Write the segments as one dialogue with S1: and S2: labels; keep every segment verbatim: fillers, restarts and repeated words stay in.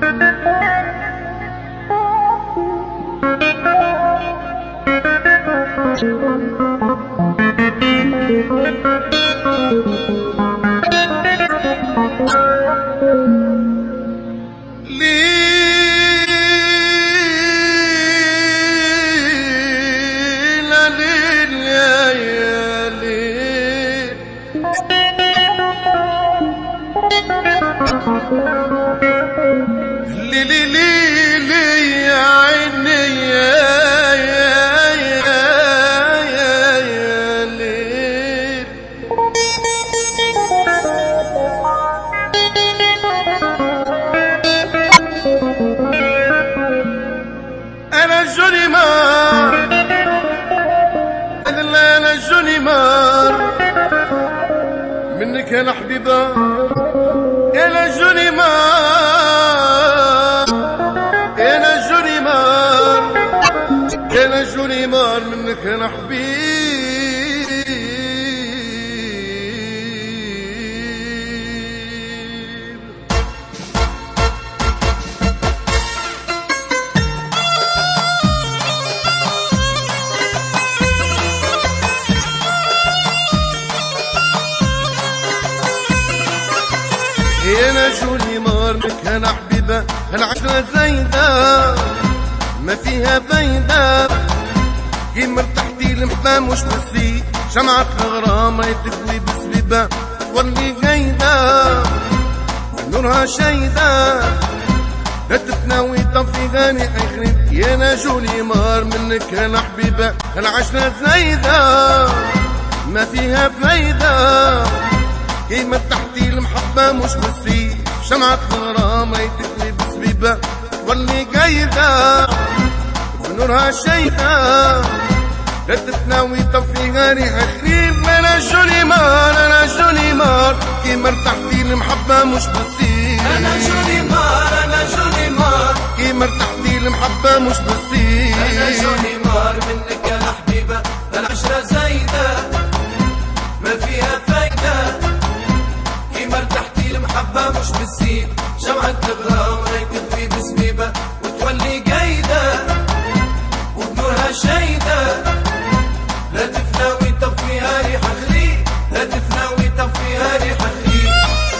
S1: لي لي لي لي يا عيني يا يا يا يا يا ليل. أنا جوني مار أنا جوني مار منك يا حبيبة يا جوني مار يا جوني مار يا جوني مار منك انا حبيب. يا جوني مار منك انا حبيبة العشرة زايدة ما فيها فايدة كيما ارتحتي المحبة مش نسي شمعة الغرام يتكوي بسبيبة تولي قايدة نورها شايدة لا تتناوي طفي غاني اخرين. يا جوني مار منك انا حبيبة العشرة زايدة ما فيها فايدة كيما ارتحتي المحبة مش نسي شمعة الغرام يتكوي بسبيبة تولي قايدة بنورها شايدة لا تتناوي طفيها ريحة خريب. أنا جوني مار أنا جوني مار كيما ارتحتي المحبة مش بتصير.
S2: أنا جوني مار أنا جوني مار
S1: كيما ارتحتي المحبة مش بتصير.
S2: أنا جوني مار منك يا حبيبة العشرة زايدة ما فيها فايدة كيما ارتحتي المحبة مش بتصير شمعة الغرام تضوي بسبيبة وتولي قايدة وبنورها شايدة لا تفناوي طفيها ريحة خليل لا تفناوي طفيها ريحة خليل.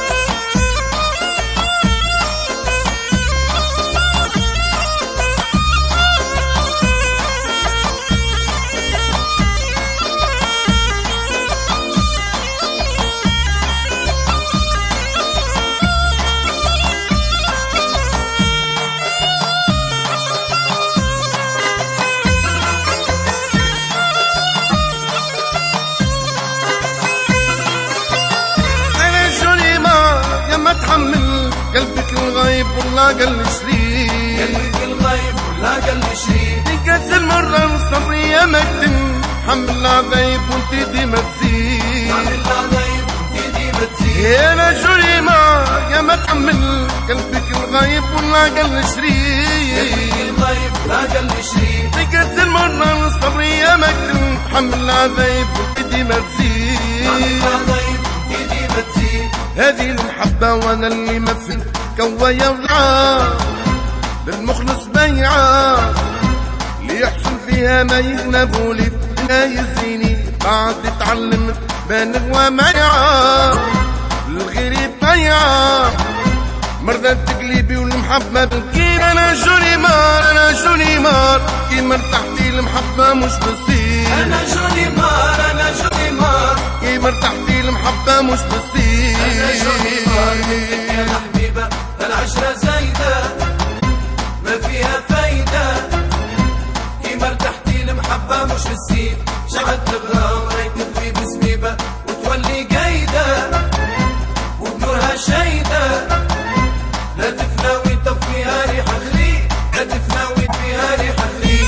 S1: تحمل قلبك الغايب والله قال لي شريك
S2: قلبك الغايب والله قال لي شريك
S1: تنكس المرة نصبر يا مكتم حمل العذايب وانت ديما تزيد
S2: حمل العذايب وانت ديما تزيد.
S1: يا جوني مار يا ما تحمل قلبك الغايب والله قال لي شريك
S2: قلبك الغايب والله قال لي شريك
S1: تنكس المرة نصبر يا مكتم حمل العذايب وانت ديما تزيد
S2: حمل العذايب وانت ديما تزيد.
S1: هذه المحبة وانا اللي مثل كوايا ولعاب للمخلص بيعة اللي يحصل فيها ما يغنبوا لي لا يزيني بعد تعلمت بالغ وميعة للغير بيعة مرضى تقليبي والمحبة بالكيد. انا جوني مار انا جوني مار كيما ارتحتي المحبة مش بصير.
S2: انا جوني مار انا جوني مار
S1: كيما ارتحتي المحبة مش بصير.
S2: أنا جوني مار منك يا حبيبة العشرة زايدة ما فيها فايدة كيما ارتحتي المحبة مش بتصير شمعة الغرام تضوي بسبيبة وتولي قايدة وبنورها شايدة لا تفناوي طفيها ريحة خليل لا تفناوي فيها ريحة خليل.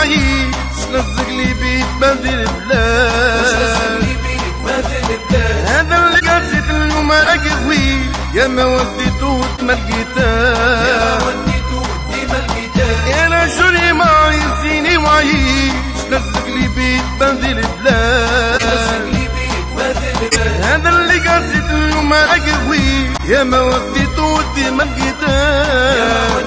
S1: وعيش لزق لي بيت بدل بلاد. هذا اللي قاسيت اليوم راك قوي يا ما وديتو ما لقيتاه. يا رجلي ما يزيني وعيش لزق لي بيت بدل بلاد. هذا اللي قاسيت اليوم راك قوي يا ما وديتو ودي ما لقيتاه.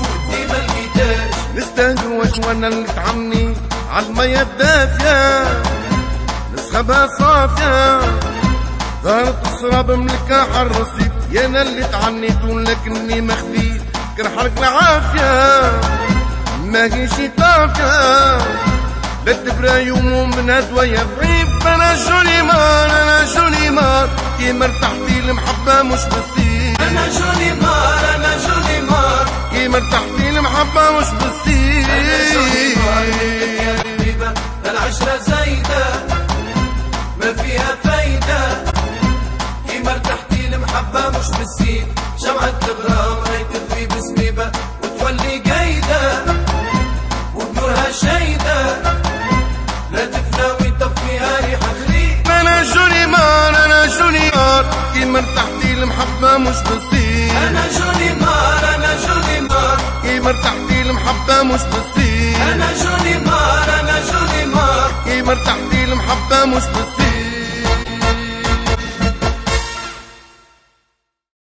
S1: نستهجوش وانا اللي تعمني عالمية الدافية نسخبها صافية ظهرت السراب ملكة حالرصيف. يا انا اللي تعنيت ولكني مخفي كنحرق العافية ما كاينشي طافية لا تبرا يوم من هدوية ضعيف. انا جوني مار انا جوني مار كيما ارتحتي المحبة مش بالسيف.
S2: انا جوني مار انا جوني مار
S1: كيما ارتحتي المحبة مش بالسيف.
S2: يا حبيبة العشرة زايدة ما فيها فايدة كيما ارتحتي المحبة مش بالسيف. شمعة الغرام هاي تضوي بسبيبة وتولي قايدة وبنورها شايدة لا تفنى ويطفيها ريحة خريف.
S1: انا جوني مار انا جوني مار كيما ارتحتي المحبة مش بالسيف.
S2: انا جوني مار انا جوني مار
S1: كيما ارتحتي المحبة مش بالسيف.
S2: انا جوني مار انا جوني مار
S1: كيما ارتحتي المحبة مش بالسيف.